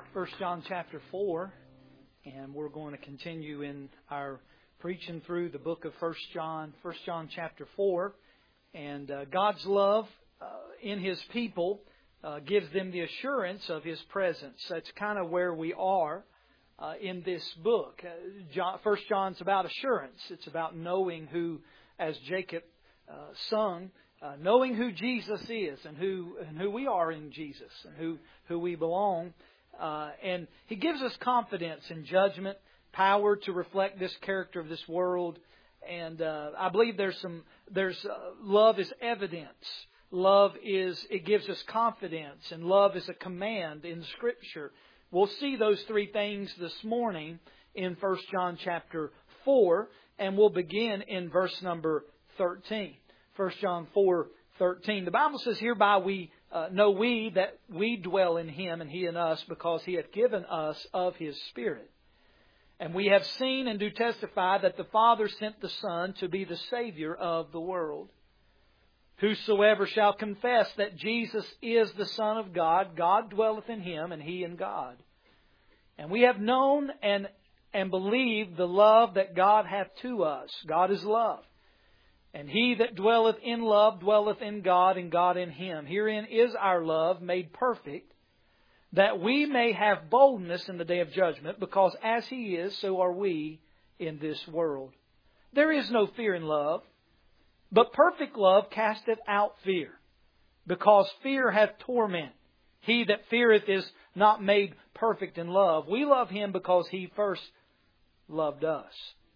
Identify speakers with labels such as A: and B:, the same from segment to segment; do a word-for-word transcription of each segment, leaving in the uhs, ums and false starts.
A: First John chapter four, and we're going to continue in our preaching through the book of First John, First John chapter four. And uh, God's love uh, in His people uh, gives them the assurance of His presence. That's kind of where we are uh, in this book. Uh, John, First John's about assurance. It's about knowing who, as Jacob uh, sung, uh, knowing who Jesus is and who and who we are in Jesus and who who we belong. Uh, and He gives us confidence in judgment, power to reflect this character of this world. And uh, I believe there's some, there's uh, love is evidence. Love is, it gives us confidence. And love is a command in Scripture. We'll see those three things this morning in First John chapter four. And we'll begin in verse number thirteen. First John four thirteen. The Bible says, hereby we Uh, know we that we dwell in Him and He in us, because He hath given us of His Spirit. And we have seen and do testify that the Father sent the Son to be the Savior of the world. Whosoever shall confess that Jesus is the Son of God, God dwelleth in Him and He in God. And we have known and, and believed the love that God hath to us. God is love. And he that dwelleth in love dwelleth in God, and God in him. Herein is our love made perfect, that we may have boldness in the day of judgment, because as He is, so are we in this world. There is no fear in love, but perfect love casteth out fear, because fear hath torment. He that feareth is not made perfect in love. We love Him because He first loved us.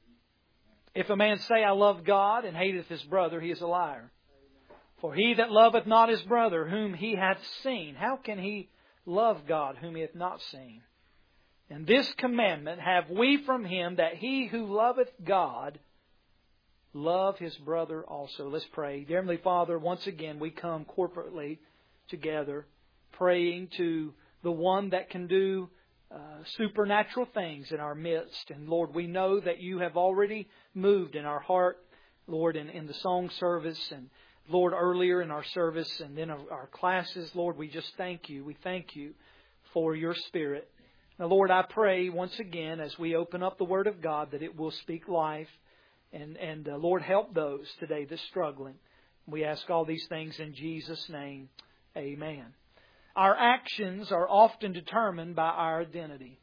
A: If a man say, I love God, and hateth his brother, he is a liar. For he that loveth not his brother, whom he hath seen, how can he love God, whom he hath not seen? And this commandment have we from Him, that he who loveth God, love his brother also. Let's pray. Dear Heavenly Father, once again we come corporately together, praying to the one that can do Uh, supernatural things in our midst. And Lord, we know that You have already moved in our heart, Lord, in, in the song service, and Lord, earlier in our service, and then our, our classes. Lord, we just thank You. We thank You for Your Spirit. Now, Lord, I pray once again as we open up the Word of God that it will speak life. And, and uh, Lord, help those today that's struggling. We ask all these things in Jesus' name. Amen. Our actions are often determined by our identity.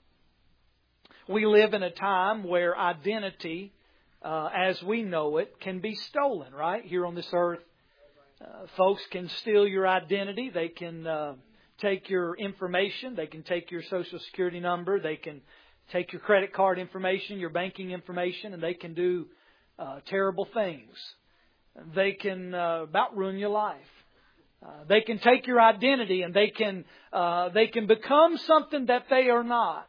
A: We live in a time where identity, uh, as we know it, can be stolen, right? Here on this earth, uh, folks can steal your identity. They can uh, take your information. They can take your Social Security number. They can take your credit card information, your banking information, and they can do uh, terrible things. They can uh, about ruin your life. Uh, they can take your identity and they can uh, they can become something that they are not.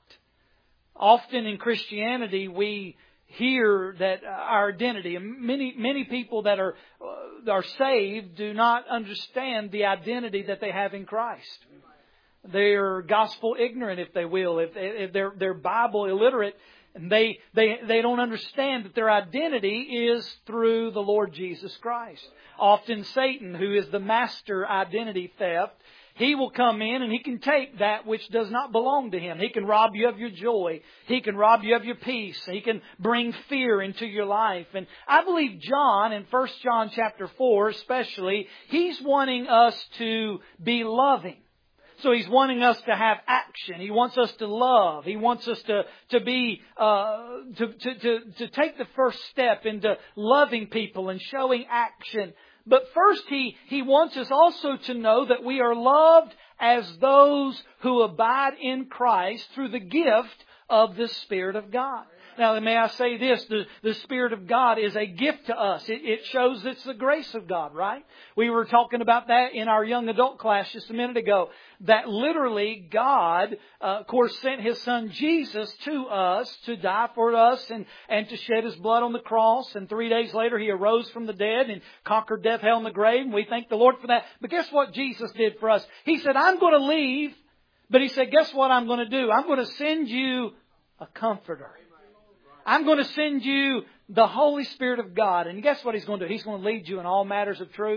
A: Often in Christianity, we hear that our identity, and many many people that are uh, are saved do not understand the identity that they have in Christ. They are gospel ignorant, if they will, if, if they're they're Bible illiterate. And they, they, they don't understand that their identity is through the Lord Jesus Christ. Often Satan, who is the master identity theft, he will come in and he can take that which does not belong to him. He can rob you of your joy. He can rob you of your peace. He can bring fear into your life. And I believe John, in First John chapter four especially, he's wanting us to be loving. So He's wanting us to have action. He wants us to love. He wants us to to be uh, to, to to to take the first step into loving people and showing action. But first, He He wants us also to know that we are loved as those who abide in Christ through the gift of the Spirit of God. Now, may I say this, the, the Spirit of God is a gift to us. It, it shows it's the grace of God, right? We were talking about that in our young adult class just a minute ago. That literally God, uh, of course, sent His Son Jesus to us to die for us and, and to shed His blood on the cross. And three days later He arose from the dead and conquered death, hell, and the grave. And we thank the Lord for that. But guess what Jesus did for us? He said, I'm going to leave. But He said, guess what I'm going to do? I'm going to send you a comforter. I'm going to send you the Holy Spirit of God. And guess what He's going to do? He's going to lead you in all matters of truth.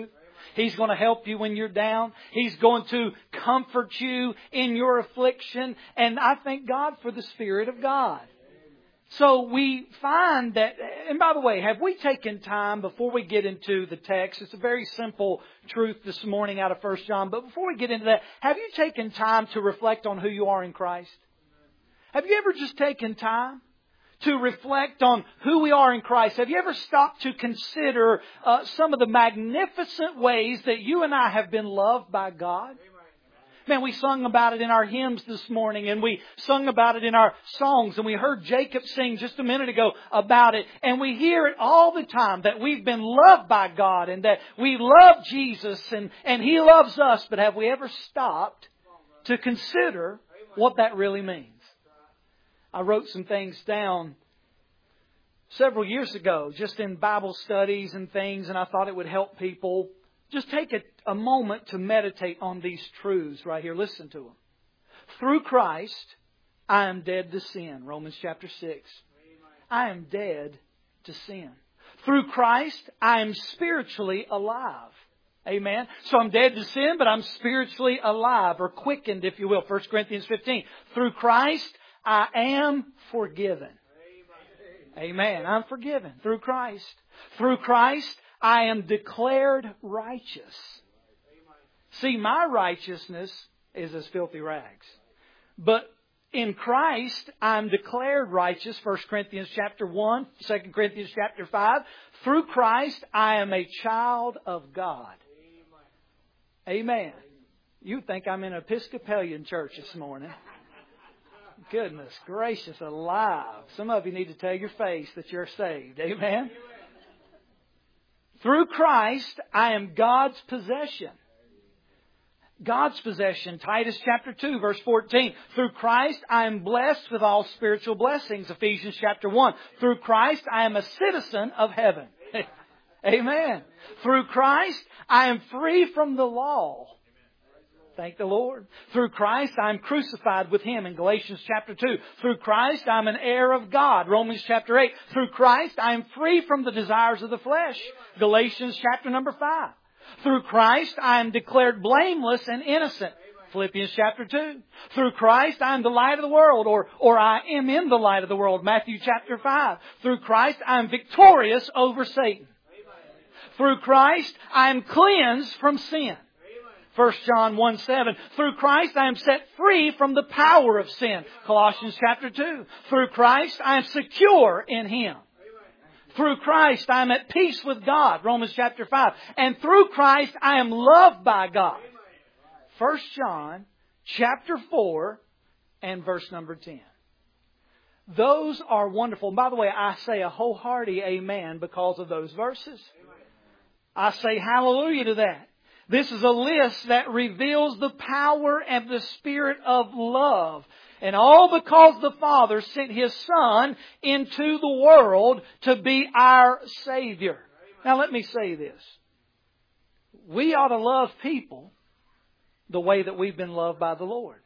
A: He's going to help you when you're down. He's going to comfort you in your affliction. And I thank God for the Spirit of God. So we find that, and by the way, have we taken time before we get into the text? It's a very simple truth this morning out of First John. But before we get into that, have you taken time to reflect on who you are in Christ? Have you ever just taken time to reflect on who we are in Christ? Have you ever stopped to consider uh, some of the magnificent ways that you and I have been loved by God? Man, we sung about it in our hymns this morning, and we sung about it in our songs, and we heard Jacob sing just a minute ago about it. And we hear it all the time, that we've been loved by God and that we love Jesus and, and He loves us. But have we ever stopped to consider what that really means? I wrote some things down several years ago, just in Bible studies and things, and I thought it would help people. Just take a, a moment to meditate on these truths right here. Listen to them. Through Christ, I am dead to sin. Romans chapter six. I am dead to sin. Through Christ, I am spiritually alive. Amen. So I'm dead to sin, but I'm spiritually alive, or quickened, if you will. First Corinthians fifteen. Through Christ, I am forgiven. Amen. I'm forgiven through Christ. Through Christ, I am declared righteous. See, my righteousness is as filthy rags. But in Christ, I'm declared righteous. First Corinthians chapter one, Second Corinthians chapter five. Through Christ, I am a child of God. Amen. You think I'm in an Episcopalian church this morning. Goodness gracious alive. Some of you need to tell your face that you're saved. Amen. Through Christ, I am God's possession. God's possession. Titus chapter two, verse fourteen. Through Christ, I am blessed with all spiritual blessings. Ephesians chapter one. Through Christ, I am a citizen of heaven. Amen. Through Christ, I am free from the law. Thank the Lord. Through Christ, I am crucified with Him in Galatians chapter two. Through Christ, I am an heir of God. Romans chapter eight. Through Christ, I am free from the desires of the flesh. Galatians chapter number five. Through Christ, I am declared blameless and innocent. Philippians chapter two. Through Christ, I am the light of the world, or, or I am in the light of the world. Matthew chapter five. Through Christ, I am victorious over Satan. Through Christ, I am cleansed from sin. First John one seven. Through Christ I am set free from the power of sin. Colossians chapter two. Through Christ I am secure in Him. Through Christ I am at peace with God. Romans chapter five. And through Christ I am loved by God. First John chapter four and verse number ten. Those are wonderful. And by the way, I say a wholehearted amen because of those verses. I say hallelujah to that. This is a list that reveals the power and the Spirit of love. And all because the Father sent His Son into the world to be our Savior. Now let me say this. We ought to love people the way that we've been loved by the Lord.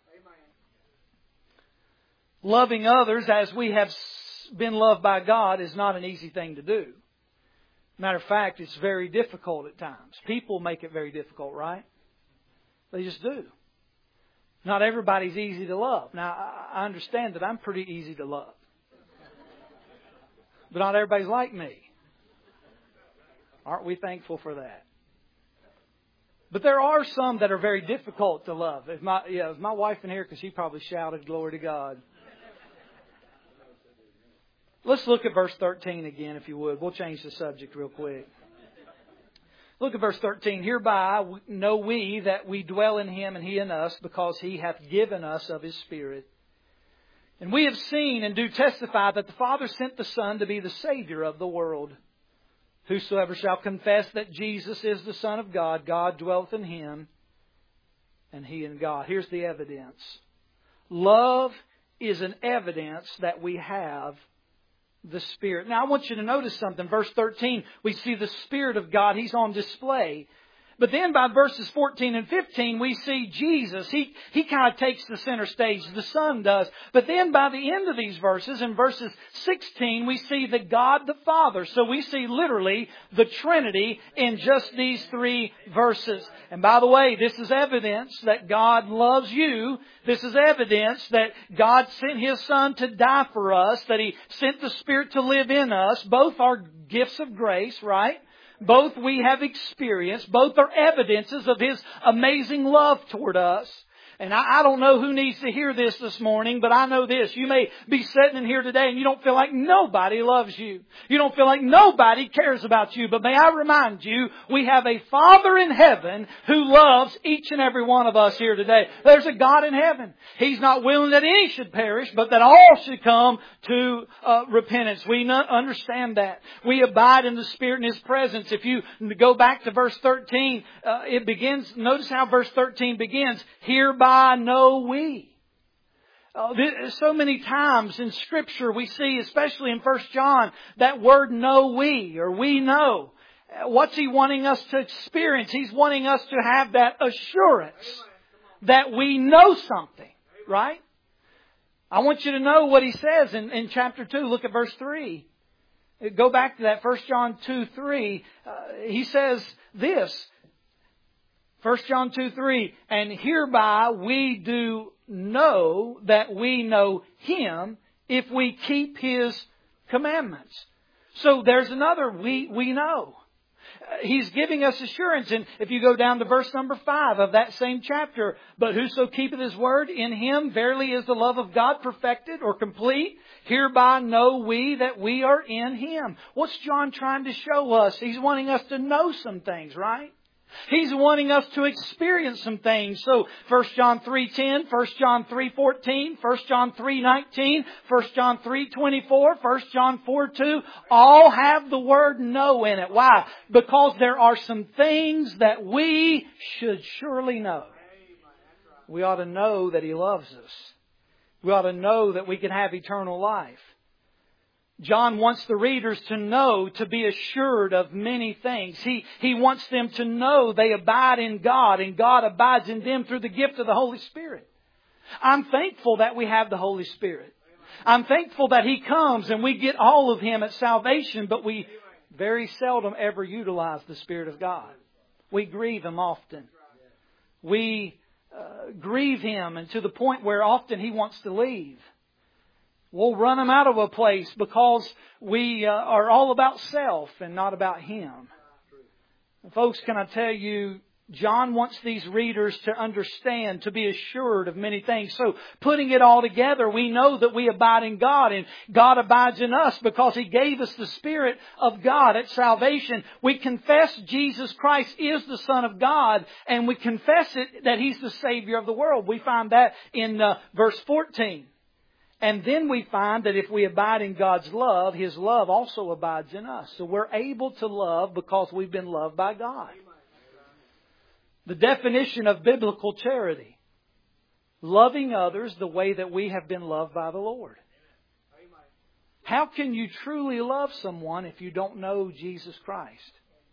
A: Loving others as we have been loved by God is not an easy thing to do. Matter of fact, it's very difficult at times. People make it very difficult, right? They just do. Not everybody's easy to love. Now, I understand that I'm pretty easy to love. But not everybody's like me. Aren't we thankful for that? But there are some that are very difficult to love. If my, yeah, if my wife in here, because she probably shouted, glory to God. Let's look at verse thirteen again, if you would. We'll change the subject real quick. Look at verse thirteen. Hereby know we that we dwell in Him and He in us, because He hath given us of His Spirit. And we have seen and do testify that the Father sent the Son to be the Savior of the world. Whosoever shall confess that Jesus is the Son of God, God dwelleth in Him, and He in God. Here's the evidence. Love is an evidence that we have the Spirit. Now I want you to notice something. Verse thirteen, we see the Spirit of God. He's on display. But then by verses fourteen and fifteen, we see Jesus. He, he kind of takes the center stage. The Son does. But then by the end of these verses, in verses sixteen, we see the God the Father. So we see literally the Trinity in just these three verses. And by the way, this is evidence that God loves you. This is evidence that God sent His Son to die for us, that He sent the Spirit to live in us. Both are gifts of grace, right? Both we have experienced. Both are evidences of His amazing love toward us. And I, I don't know who needs to hear this this morning, but I know this. You may be sitting in here today and you don't feel like nobody loves you. You don't feel like nobody cares about you. But may I remind you, we have a Father in heaven who loves each and every one of us here today. There's a God in heaven. He's not willing that any should perish, but that all should come to uh, repentance. We not understand that. We abide in the Spirit in His presence. If you go back to verse thirteen, uh, it begins, notice how verse thirteen begins. Hereby know we. Uh, there, so many times in Scripture we see, especially in First John, that word know we, or we know. What's He wanting us to experience? He's wanting us to have that assurance that we know something, right? I want you to know what He says in, in chapter two. Look at verse three. Go back to that, First John two three. Uh, he says this, First John two three, and hereby we do know that we know Him if we keep His commandments. So there's another we, we know. He's giving us assurance. And if you go down to verse number five of that same chapter, but whoso keepeth His word, in him verily is the love of God perfected or complete. Hereby know we that we are in Him. What's John trying to show us? He's wanting us to know some things, right? He's wanting us to experience some things. So First John three ten, First John three fourteen, First John three nineteen, First John three twenty-four, First John four two, all have the word know in it. Why? Because there are some things that we should surely know. We ought to know that He loves us. We ought to know that we can have eternal life. John wants the readers to know, to be assured of many things. He, he wants them to know they abide in God and God abides in them through the gift of the Holy Spirit. I'm thankful that we have the Holy Spirit. I'm thankful that He comes and we get all of Him at salvation, but we very seldom ever utilize the Spirit of God. We grieve Him often. We uh, grieve Him, and to the point where often He wants to leave. We'll run Him out of a place because we uh, are all about self and not about Him. And folks, can I tell you, John wants these readers to understand, to be assured of many things. So putting it all together, we know that we abide in God and God abides in us because He gave us the Spirit of God at salvation. We confess Jesus Christ is the Son of God, and we confess it that He's the Savior of the world. We find that in uh, verse fourteen. And then we find that if we abide in God's love, His love also abides in us. So we're able to love because we've been loved by God. The definition of biblical charity: loving others the way that we have been loved by the Lord. How can you truly love someone if you don't know Jesus Christ?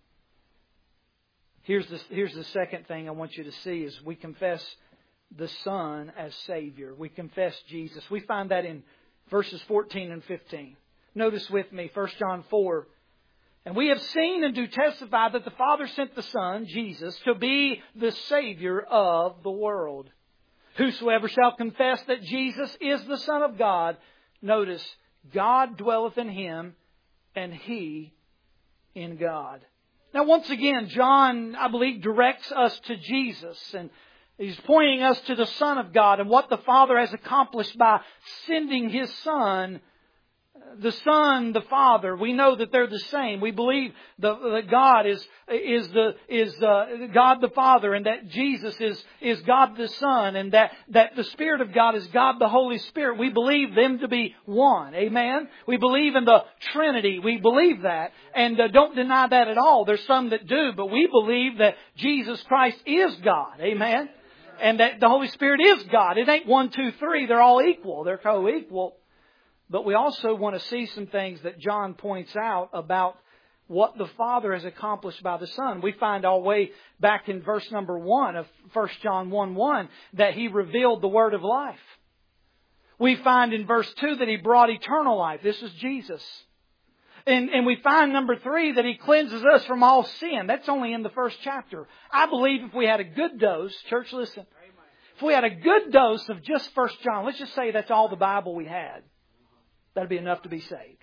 A: Here's the, here's the second thing I want you to see is we confess the Son as Savior. We confess Jesus. We find that in verses fourteen and fifteen. Notice with me, First John four. And we have seen and do testify that the Father sent the Son, Jesus, to be the Savior of the world. Whosoever shall confess that Jesus is the Son of God, notice, God dwelleth in Him, and He in God. Now once again, John, I believe, directs us to Jesus, and He's pointing us to the Son of God and what the Father has accomplished by sending His Son. The Son, the Father, we know that they're the same. We believe the, that God is is the is uh, God the Father, and that Jesus is is God the Son, and that that the Spirit of God is God the Holy Spirit. We believe them to be one. Amen. We believe in the Trinity. We believe that, and uh, don't deny that at all. There's some that do, but we believe that Jesus Christ is God. Amen. And that the Holy Spirit is God. It ain't one, two, three. They're all equal. They're co-equal. But we also want to see some things that John points out about what the Father has accomplished by the Son. We find all the way back in verse number one of First John one one that He revealed the Word of life. We find in verse two that He brought eternal life. This is Jesus. And, and we find number three that He cleanses us from all sin. That's only in the first chapter. I believe if we had a good dose, church listen, if we had a good dose of just First John, let's just say that's all the Bible we had, that'd be enough to be saved.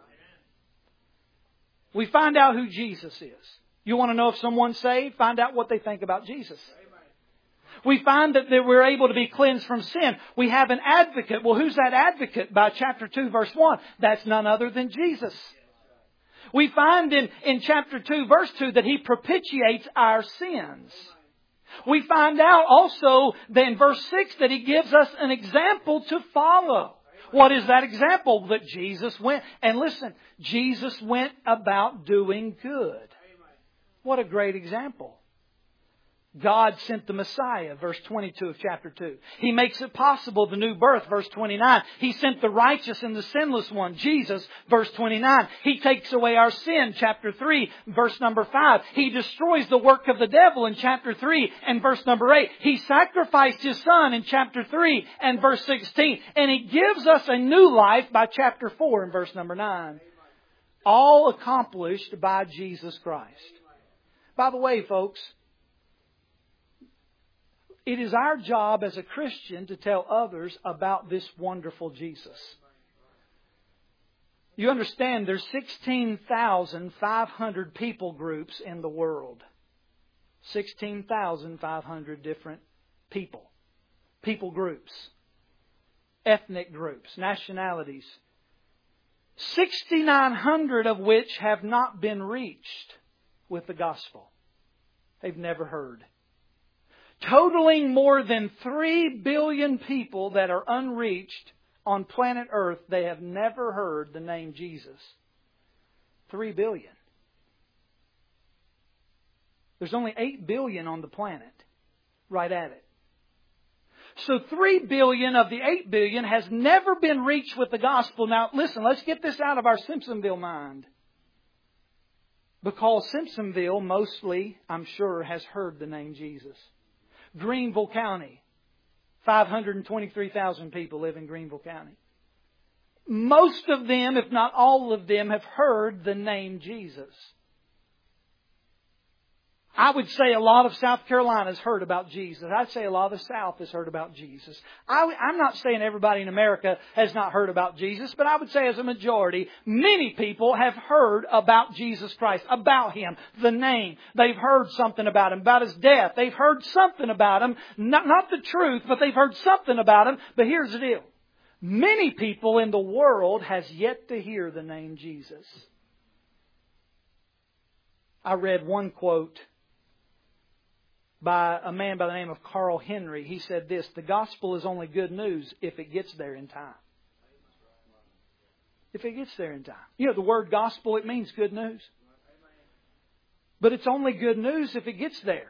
A: We find out who Jesus is. You want to know if someone's saved? Find out what they think about Jesus. We find that we're able to be cleansed from sin. We have an advocate. Well, who's that advocate? By chapter two, verse one. That's none other than Jesus. We find in, in chapter two, verse two, that He propitiates our sins. We find out also that in verse six that He gives us an example to follow. What is that example? That Jesus went, and listen, Jesus went about doing good. What a great example. God sent the Messiah, verse twenty-two of chapter two. He makes it possible, the new birth, verse twenty-nine. He sent the righteous and the sinless one, Jesus, verse twenty-nine. He takes away our sin, chapter three, verse number five. He destroys the work of the devil in chapter three and verse number eight. He sacrificed His Son in chapter three and verse sixteen. And He gives us a new life by chapter four and verse number nine. All accomplished by Jesus Christ. By the way, folks, it is our job as a Christian to tell others about this wonderful Jesus. You understand there's sixteen thousand five hundred people groups in the world. sixteen thousand five hundred different people. People groups. Ethnic groups. Nationalities. six thousand nine hundred of which have not been reached with the gospel. They've never heard. Totaling more than three billion people that are unreached on planet Earth, they have never heard the name Jesus. Three billion. There's only eight billion on the planet. Right at it. So three billion of the eight billion has never been reached with the gospel. Now listen, let's get this out of our Simpsonville mind. Because Simpsonville mostly, I'm sure, has heard the name Jesus. Greenville County. five hundred twenty-three thousand people live in Greenville County. Most of them, if not all of them, have heard the name Jesus. I would say a lot of South Carolina has heard about Jesus. I'd say a lot of the South has heard about Jesus. I, I'm not saying everybody in America has not heard about Jesus, but I would say as a majority, many people have heard about Jesus Christ, about Him, the name. They've heard something about Him, about His death. They've heard something about Him, not, not the truth, but they've heard something about Him. But here's the deal. Many people in the world has yet to hear the name Jesus. I read one quote by a man by the name of Carl Henry. He said this: the gospel is only good news if it gets there in time. If it gets there in time. You know, the word gospel, it means good news. But it's only good news if it gets there.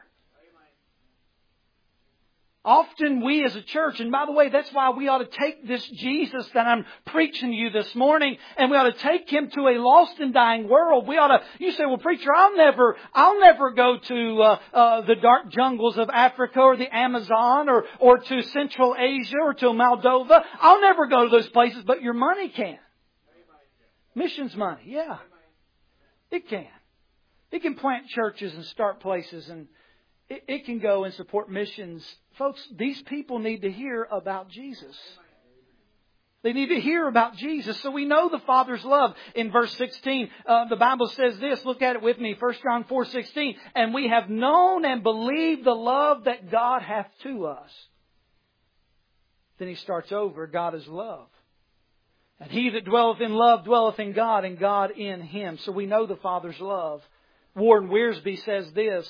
A: Often we as a church, and by the way, that's why we ought to take this Jesus that I'm preaching to you this morning, and we ought to take Him to a lost and dying world. We ought to, you say, well, preacher, I'll never, I'll never go to uh, uh, the dark jungles of Africa or the Amazon or, or to Central Asia or to Moldova. I'll never go to those places, but your money can. Missions money, yeah. It can. It can plant churches and start places, and it, it can go and support missions. Folks, these people need to hear about Jesus. They need to hear about Jesus. So we know the Father's love. In verse sixteen, uh, the Bible says this. Look at it with me. First John four sixteen. And we have known and believed the love that God hath to us. Then he starts over. God is love. And he that dwelleth in love dwelleth in God, and God in him. So we know the Father's love. Warren Wiersbe says this: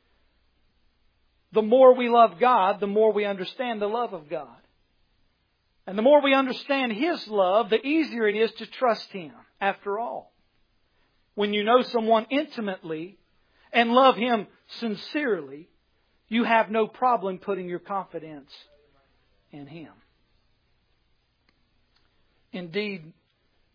A: the more we love God, the more we understand the love of God. And the more we understand His love, the easier it is to trust Him. After all, when you know someone intimately and love Him sincerely, you have no problem putting your confidence in Him. Indeed,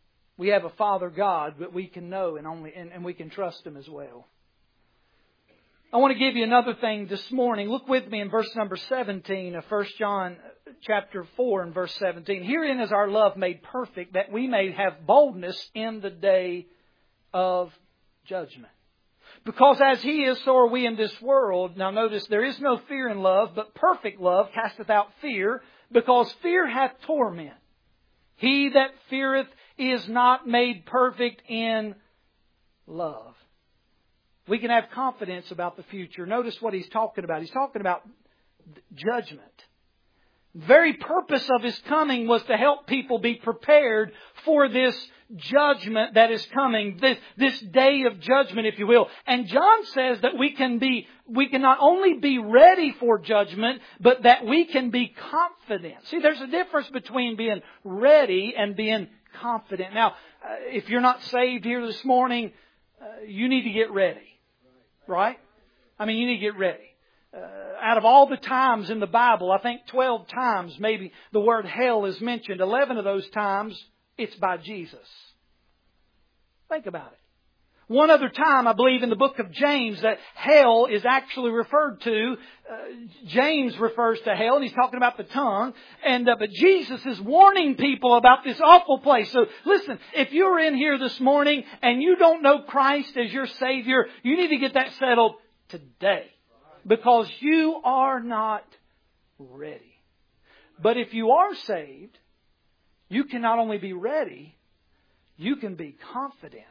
A: We have a Father God that we can know and only and, and we can trust Him as well. I want to give you another thing this morning. Look with me in verse number seventeen of First John chapter four and verse seventeen. Herein is our love made perfect, that we may have boldness in the day of judgment. Because as He is, so are we in this world. Now notice, there is no fear in love, but perfect love casteth out fear, because fear hath torment. He that feareth is not made perfect in love. We can have confidence about the future. Notice what He's talking about. He's talking about judgment. The very purpose of His coming was to help people be prepared for this judgment that is coming, this, this day of judgment, if you will. And John says that we can be, we can not only be ready for judgment, but that we can be confident. See, there's a difference between being ready and being confident. Now, uh, if you're not saved here this morning, uh, you need to get ready. Right? I mean, you need to get ready. Uh, out of all the times in the Bible, I think twelve times maybe the word hell is mentioned. eleven of those times, it's by Jesus. Think about it. One other time, I believe in the book of James, that hell is actually referred to. Uh, James refers to hell, and he's talking about the tongue. And uh, but Jesus is warning people about this awful place. So listen, if you're in here this morning and you don't know Christ as your Savior, you need to get that settled today. Because you are not ready. But if you are saved, you can not only be ready, you can be confident.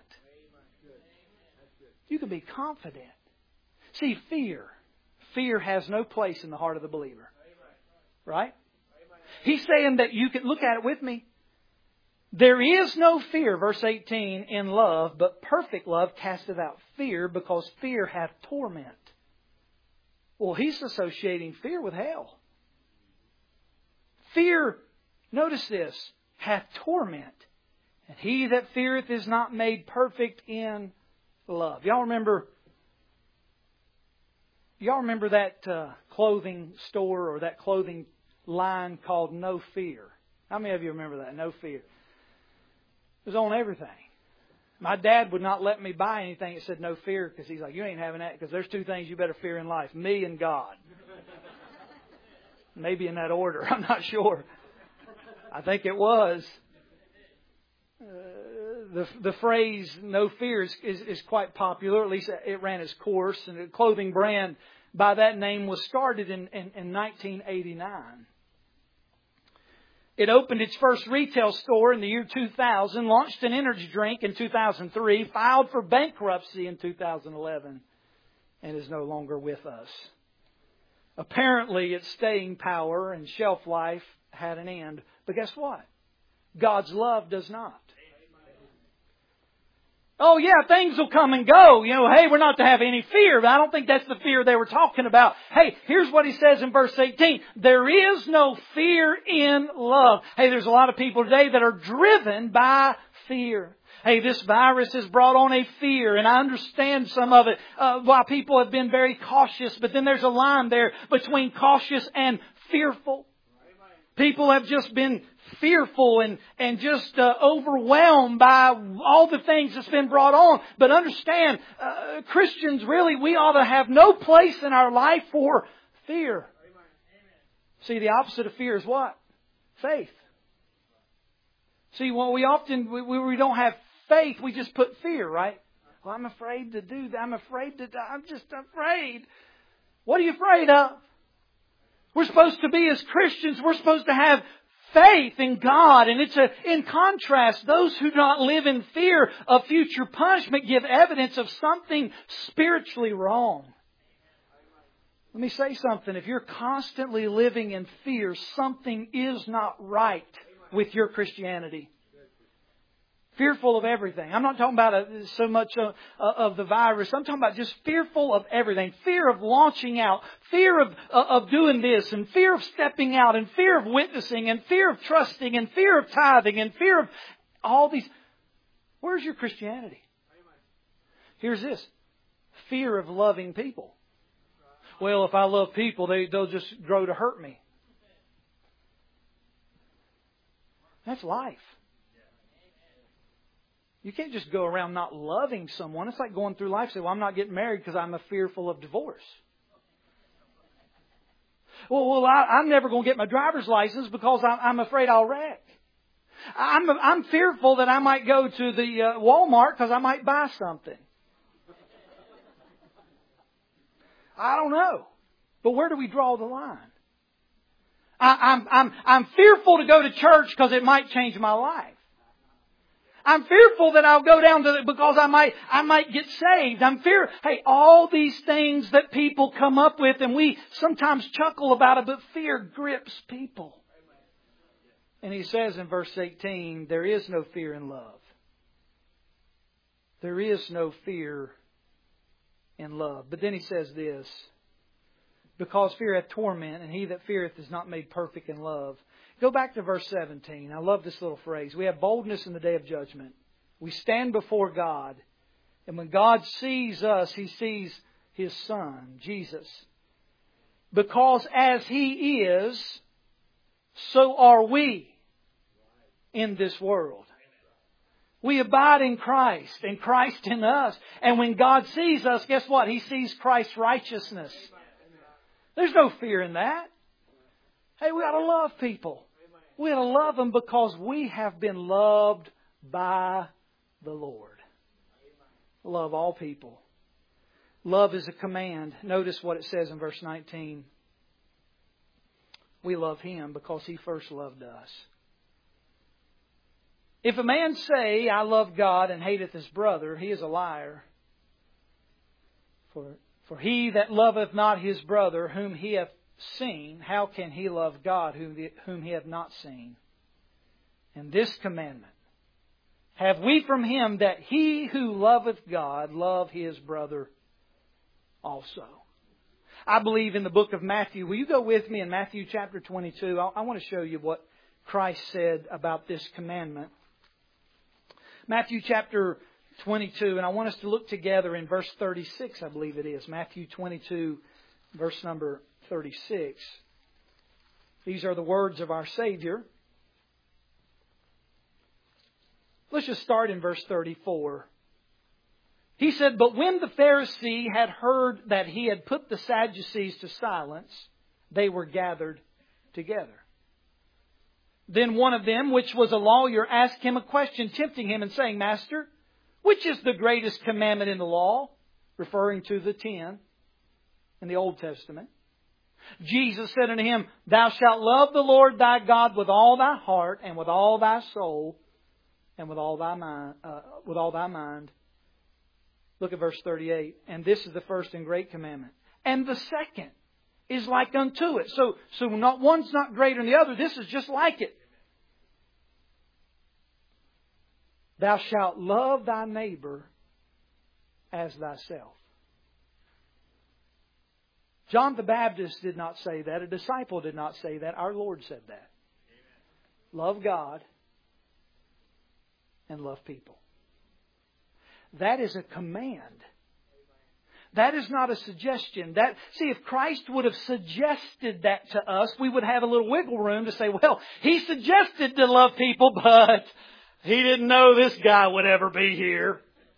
A: You can be confident. See, fear. Fear has no place in the heart of the believer. Right? He's saying that you can, look at it with me. There is no fear, verse eighteen, in love, but perfect love casteth out fear, because fear hath torment. Well, he's associating fear with hell. Fear, notice this, hath torment. And he that feareth is not made perfect in love. Y'all remember, y'all remember that uh, clothing store or that clothing line called No Fear? How many of you remember that? No Fear. It was on everything. My dad would not let me buy anything that said no fear, because he's like, you ain't having that, because there's two things you better fear in life. Me and God. Maybe in that order. I'm not sure. I think it was. Uh, the the phrase no fear is, is, is quite popular. At least it ran its course. And the clothing brand by that name was started in, in, in nineteen eighty-nine. It opened its first retail store in the year two thousand, launched an energy drink in two thousand three, filed for bankruptcy in two thousand eleven, and is no longer with us. Apparently, its staying power and shelf life had an end. But guess what? God's love does not. Oh yeah, things will come and go. You know, hey, we're not to have any fear. But I don't think that's the fear they were talking about. Hey, here's what he says in verse eighteen. There is no fear in love. Hey, there's a lot of people today that are driven by fear. Hey, this virus has brought on a fear, and I understand some of it, uh, why people have been very cautious. But then there's a line there between cautious and fearful. People have just been fearful and, and just uh, overwhelmed by all the things that's been brought on. But understand, uh, Christians, really, we ought to have no place in our life for fear. See, the opposite of fear is what? Faith. See, well, we often, we, we don't have faith, we just put fear, right? Well, I'm afraid to do that. I'm afraid to die. I'm just afraid. What are you afraid of? We're supposed to be, as Christians, we're supposed to have faith in God. And it's a, in contrast, those who do not live in fear of future punishment give evidence of something spiritually wrong. Let me say something. If you're constantly living in fear, something is not right with your Christianity. Fearful of everything. I'm not talking about a, so much of, of the virus. I'm talking about just fearful of everything. Fear of launching out. Fear of, of doing this. And fear of stepping out. And fear of witnessing. And fear of trusting. And fear of tithing. And fear of all these. Where's your Christianity? Here's this. Fear of loving people. Well, if I love people, they, they'll just grow to hurt me. That's life. You can't just go around not loving someone. It's like going through life and say, well, I'm not getting married because I'm fearful of divorce. Well, well I, I'm never going to get my driver's license because I'm, I'm afraid I'll wreck. I'm, I'm fearful that I might go to the uh, Walmart because I might buy something. I don't know. But where do we draw the line? I, I'm, I'm, I'm fearful to go to church because it might change my life. I'm fearful that I'll go down to the, because I might, I might get saved. I'm fear. Hey, all these things that people come up with and we sometimes chuckle about it, but fear grips people. And he says in verse eighteen, there is no fear in love. There is no fear in love. But then he says this, because fear hath torment, and he that feareth is not made perfect in love. Go back to verse seventeen. I love this little phrase. We have boldness in the day of judgment. We stand before God. And when God sees us, He sees His Son, Jesus. Because as He is, so are we in this world. We abide in Christ and Christ in us. And when God sees us, guess what? He sees Christ's righteousness. There's no fear in that. Hey, we ought to love people. We ought to love them because we have been loved by the Lord. Love all people. Love is a command. Notice what it says in verse nineteen. We love Him because He first loved us. If a man say, I love God and hateth his brother, he is a liar. For, for he that loveth not his brother whom he hath seen, how can he love God whom, the, whom he hath not seen? And this commandment have we from Him, that he who loveth God love his brother also. I believe in the book of Matthew. Will you go with me in Matthew chapter twenty-two? I, I want to show you what Christ said about this commandment. Matthew chapter twenty-two, and I want us to look together in verse thirty-six, I believe it is. Matthew twenty-two, verse number thirty-six. These are the words of our Savior. Let's just start in verse thirty-four. He said, but when the Pharisee had heard that He had put the Sadducees to silence, they were gathered together. Then one of them, which was a lawyer, asked Him a question, tempting Him and saying, Master, which is the greatest commandment in the law? Referring to the ten in the Old Testament. Jesus said unto him, Thou shalt love the Lord thy God with all thy heart and with all thy soul and with all thy mind. Uh, with all thy mind. Look at verse thirty-eight. And this is the first and great commandment. And the second is like unto it. So, so not one's not greater than the other. This is just like it. Thou shalt love thy neighbor as thyself. John the Baptist did not say that. A disciple did not say that. Our Lord said that. Amen. Love God and love people. That is a command. That is not a suggestion. That, see, if Christ would have suggested that to us, we would have a little wiggle room to say, well, He suggested to love people, but He didn't know this guy would ever be here.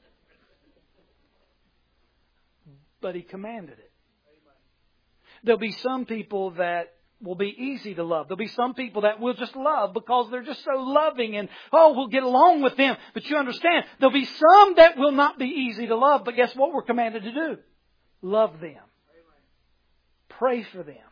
A: But He commanded it. There'll be some people that will be easy to love. There'll be some people that we'll just love because they're just so loving and, oh, we'll get along with them. But you understand, there'll be some that will not be easy to love. But guess what we're commanded to do? Love them. Pray for them.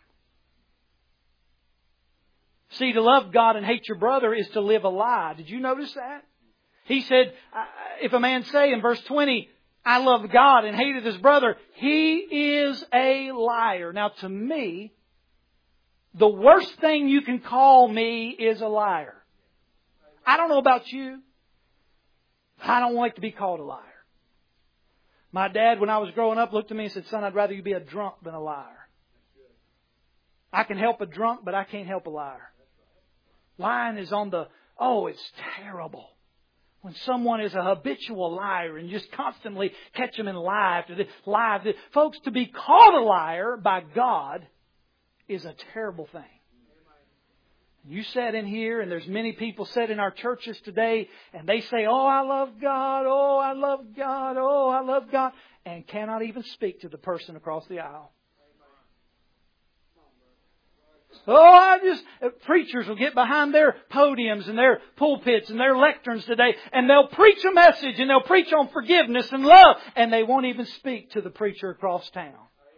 A: See, to love God and hate your brother is to live a lie. Did you notice that? He said, if a man say in verse twenty, I love God and hated his brother, he is a liar. Now to me, the worst thing you can call me is a liar. I don't know about you. I don't like to be called a liar. My dad, when I was growing up, looked at me and said, son, I'd rather you be a drunk than a liar. I can help a drunk, but I can't help a liar. Lying is on the, oh, it's terrible. When someone is a habitual liar and you just constantly catch them in lie after this, lie after this. Folks, to be called a liar by God is a terrible thing. You sat in here, and there's many people sat in our churches today, and they say, oh, I love God, oh, I love God, oh, I love God, and cannot even speak to the person across the aisle. Oh, I just, preachers will get behind their podiums and their pulpits and their lecterns today, and they'll preach a message, and they'll preach on forgiveness and love, and they won't even speak to the preacher across town.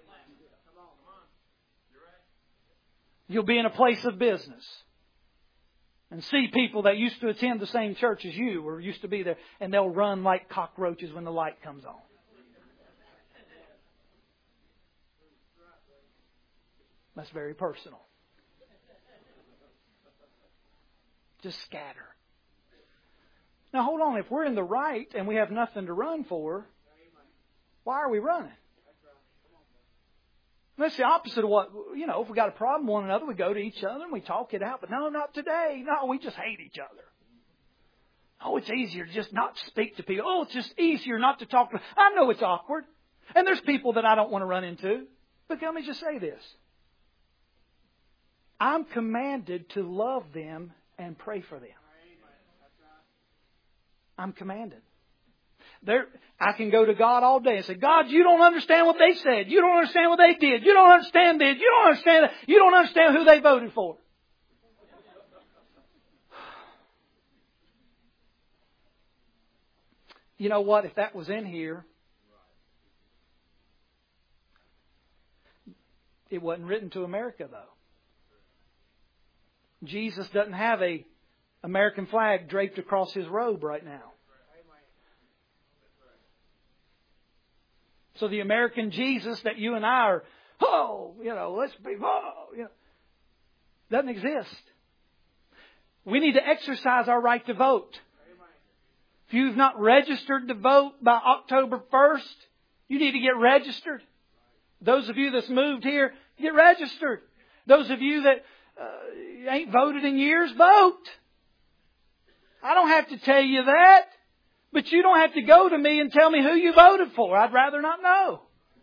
A: You'll be in a place of business and see people that used to attend the same church as you or used to be there, and they'll run like cockroaches when the light comes on. That's very personal. Just scatter. Now hold on, if we're in the right and we have nothing to run for, why are we running? That's the opposite of what, you know, if we got a problem with one another, we go to each other and we talk it out. But no, not today. No, we just hate each other. Oh, it's easier to just not speak to people. Oh, it's just easier not to talk to them. I know it's awkward. And there's people that I don't want to run into. But let me just say this. I'm commanded to love them and pray for them. I'm commanded. There, I can go to God all day and say, God, you don't understand what they said. You don't understand what they did. You don't understand this. You don't understand that. You don't understand who they voted for. You know what? If that was in here, it wasn't written to America, though. Jesus doesn't have a American flag draped across His robe right now. So the American Jesus that you and I are, oh, you know, let's be, oh, you know, doesn't exist. We need to exercise our right to vote. If you've not registered to vote by October first, you need to get registered. Those of you that's moved here, get registered. Those of you that uh, ain't voted in years, vote. I don't have to tell you that. But you don't have to go to me and tell me who you voted for. I'd rather not know.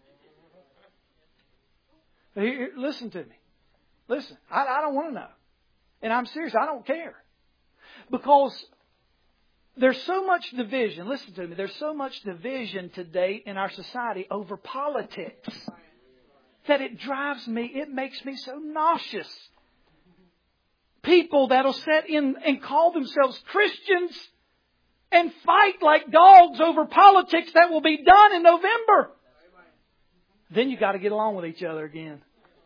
A: Here, listen to me. Listen, I, I don't want to know. And I'm serious, I don't care. Because there's so much division. Listen to me. There's so much division today in our society over politics that it drives me, it makes me so nauseous. People that'll sit in and call themselves Christians and fight like dogs over politics that will be done in November. Then you got to get along with each other again.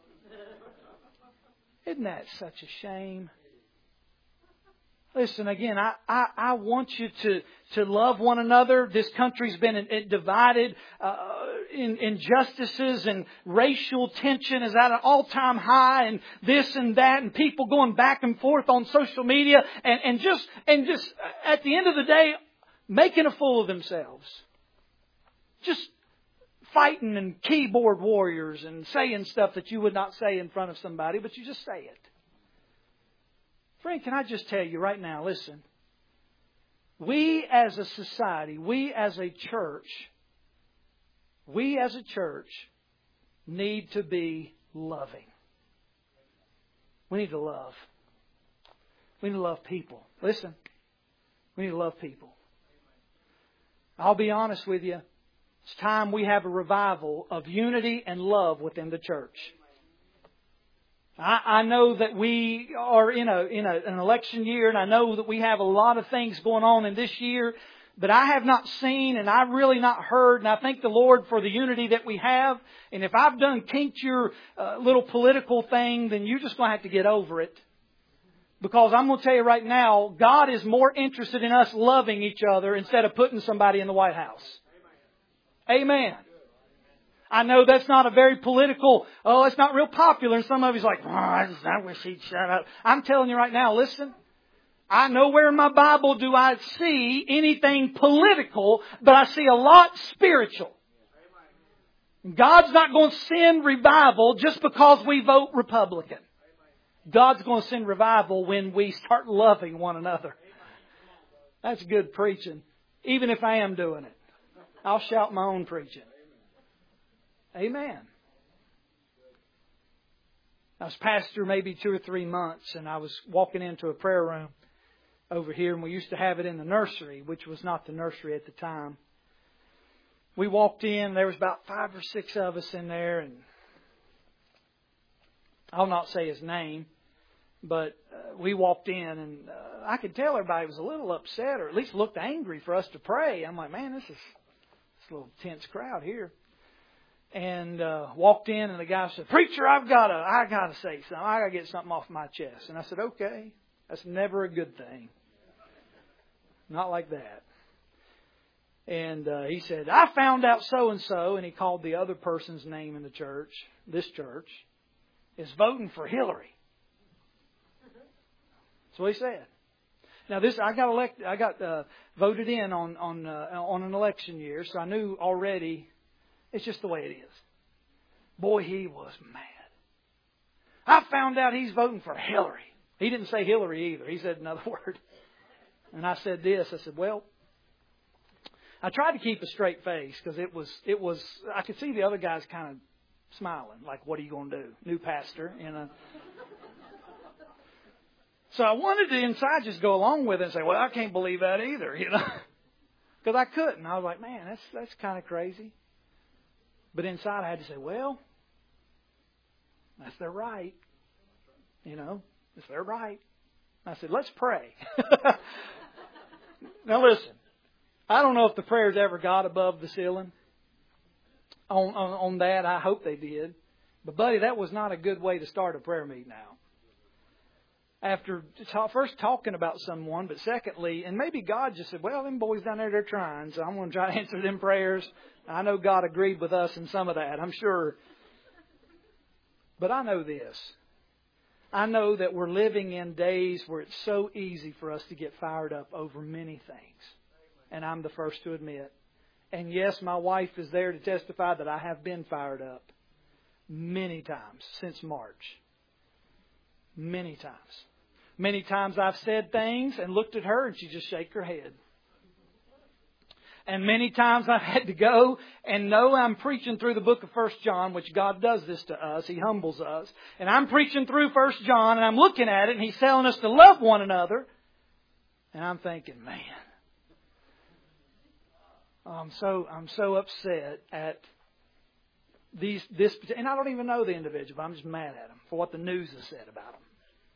A: Isn't that such a shame? Listen, again, I, I, I want you to, to love one another. This country's been in, in divided. Uh, in, injustices and racial tension is at an all-time high, and this and that, and people going back and forth on social media, and, and just and just at the end of the day, making a fool of themselves. Just fighting and keyboard warriors and saying stuff that you would not say in front of somebody, but you just say it. Friend, can I just tell you right now, listen. We as a society, we as a church, we as a church need to be loving. We need to love. We need to love people. Listen, we need to love people. I'll be honest with you. It's time we have a revival of unity and love within the church. I, I know that we are in a in a, an election year, and I know that we have a lot of things going on in this year. But I have not seen, and I've really not heard, and I thank the Lord for the unity that we have. And if I've done kinked your uh, little political thing, then you're just going to have to get over it. Because I'm going to tell you right now, God is more interested in us loving each other instead of putting somebody in the White House. Amen. I know that's not a very political, oh, it's not real popular. And some of you's like, oh, I, just, I wish he'd shut up. I'm telling you right now, listen. I know where in my Bible do I see anything political, but I see a lot spiritual. God's not going to send revival just because we vote Republican. God's going to send revival when we start loving one another. That's good preaching. Even if I am doing it. I'll shout my own preaching. Amen. I was pastor maybe two or three months, and I was walking into a prayer room over here, and we used to have it in the nursery, which was not the nursery at the time. We walked in, there was about five or six of us in there, and I'll not say his name, but uh, we walked in, and uh, I could tell everybody was a little upset, or at least looked angry for us to pray. I'm like, man, this is this a little tense crowd here. And uh, walked in, and the guy said, "Preacher, I've got to, I got to say something. I got to get something off my chest." And I said, "Okay, that's never a good thing. Not like that." And uh, he said, "I found out so and so," and he called the other person's name in the church. This church is voting for Hillary. That's what he said. Now this, I got elected. I got uh, voted in on on uh, on an election year, so I knew already. It's just the way it is. Boy, he was mad. I found out he's voting for Hillary. He didn't say Hillary either. He said another word. And I said this. I said, well, I tried to keep a straight face because it was, it was, I could see the other guys kind of smiling. Like, what are you going to do? New pastor. You know. So I wanted to inside just go along with it and say, well, I can't believe that either. You know, because I couldn't. I was like, man, that's, that's kind of crazy. But inside I had to say, well, that's their right. You know, it's their right. I said, let's pray. Now listen, I don't know if the prayers ever got above the ceiling on, on, on that. I hope they did. But buddy, that was not a good way to start a prayer meeting now. After ta- first talking about someone, but secondly, and maybe God just said, well, them boys down there, they're trying, so I'm going to try to answer them prayers. I know God agreed with us in some of that, I'm sure. But I know this. I know that we're living in days where it's so easy for us to get fired up over many things. And I'm the first to admit. And yes, my wife is there to testify that I have been fired up many times since March. Many times. Many times I've said things and looked at her and she just shake her head. And many times I've had to go and know I'm preaching through the book of First John, which God does this to us. He humbles us. And I'm preaching through First John and I'm looking at it and He's telling us to love one another. And I'm thinking, man, I'm so I'm so upset at these this, and I don't even know the individual. I'm just mad at him for what the news has said about him.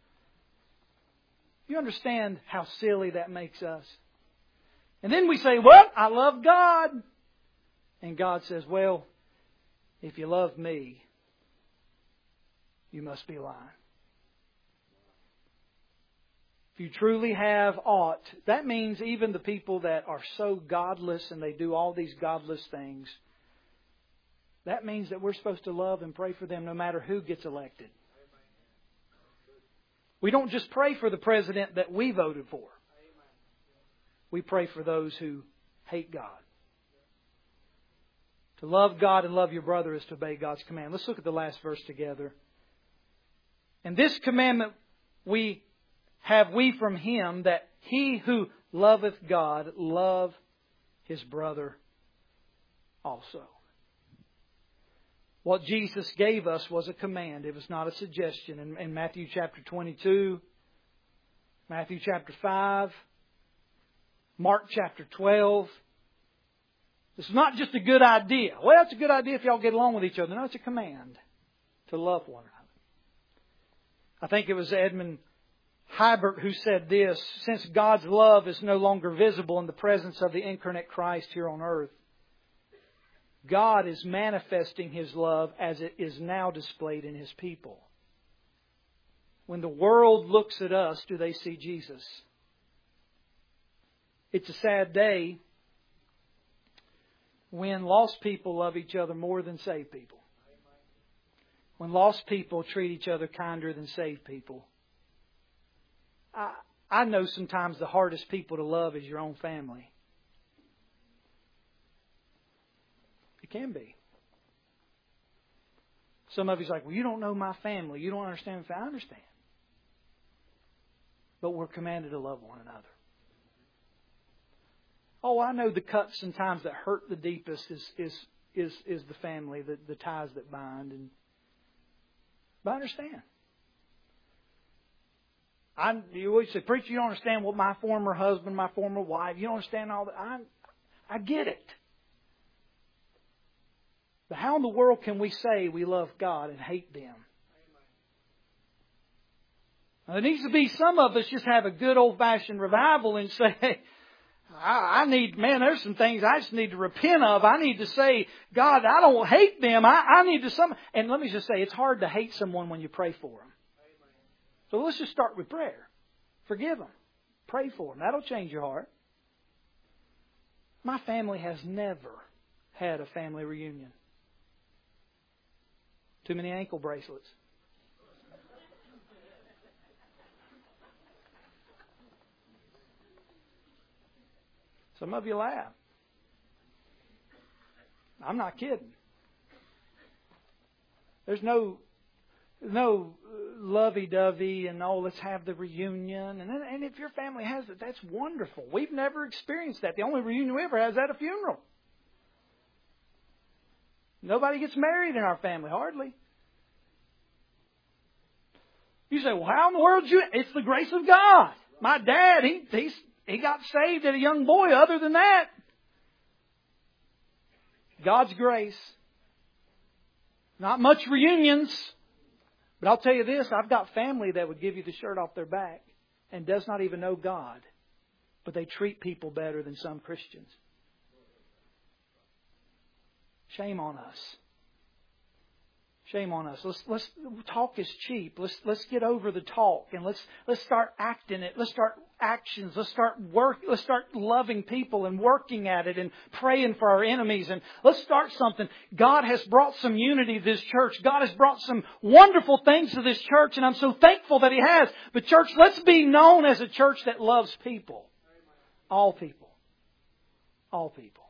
A: You understand how silly that makes us? And then we say, what? I love God. And God says, well, if you love me, you must be lying. If you truly have aught, that means even the people that are so godless and they do all these godless things, that means that we're supposed to love and pray for them no matter who gets elected. We don't just pray for the president that we voted for. We pray for those who hate God. To love God and love your brother is to obey God's command. Let's look at the last verse together. And this commandment we have we from Him, that he who loveth God love his brother also. What Jesus gave us was a command. It was not a suggestion. In, in Matthew chapter twenty-two, Matthew chapter five, Mark chapter twelve. This is not just a good idea. Well, it's a good idea if y'all get along with each other. No, it's a command to love one another. I think it was Edmund Hibert who said this: since God's love is no longer visible in the presence of the incarnate Christ here on earth, God is manifesting His love as it is now displayed in His people. When the world looks at us, do they see Jesus? It's a sad day when lost people love each other more than saved people. When lost people treat each other kinder than saved people. I, I know sometimes the hardest people to love is your own family. It can be. Some of you's like, well, you don't know my family. You don't understand. I understand. But we're commanded to love one another. Oh, I know the cuts and times that hurt the deepest is is is, is the family, the, the ties that bind. And But I understand. I, you always say, preacher, you don't understand what my former husband, my former wife, you don't understand all that. I, I get it. But how in the world can we say we love God and hate them? Now, there needs to be some of us just have a good old-fashioned revival and say, hey, I, I need, man, there's some things I just need to repent of. I need to say, God, I don't hate them. I, I need to some. And let me just say, it's hard to hate someone when you pray for them. So let's just start with prayer. Forgive them. Pray for them. That'll change your heart. My family has never had a family reunion. Too many ankle bracelets. Some of you laugh. I'm not kidding. There's no no lovey-dovey and, oh, let's have the reunion. And, and if your family has it, that's wonderful. We've never experienced that. The only reunion we ever have is at a funeral. Nobody gets married in our family, hardly. You say, well, how in the world did you... It's the grace of God. My dad, he he's, he got saved at a young boy. Other than that, God's grace. Not much reunions. But I'll tell you this, I've got family that would give you the shirt off their back and does not even know God. But they treat people better than some Christians. Shame on us. Shame on us. Let's let's talk is cheap. Let's let's get over the talk and let's let's start acting it. Let's start actions. Let's start work. Let's start loving people and working at it and praying for our enemies. And let's start something. God has brought some unity to this church. God has brought some wonderful things to this church, and I'm so thankful that He has. But church, let's be known as a church that loves people. All people. All people.